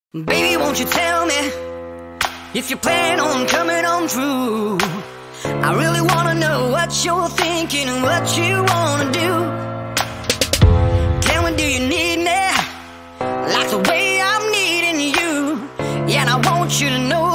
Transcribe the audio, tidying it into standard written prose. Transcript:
Baby, won't you tell me if you plan on coming on through? I really wanna know what you're thinking and what you wanna do. Tell me, do you need me like the way I'm needing you? Yeah, and I want you to know